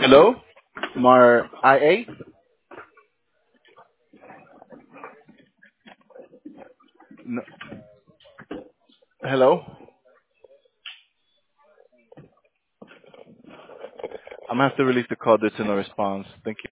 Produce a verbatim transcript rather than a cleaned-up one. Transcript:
Hello? Mar I A? No, hello? I'm gonna have to release the call due to no response. Thank you.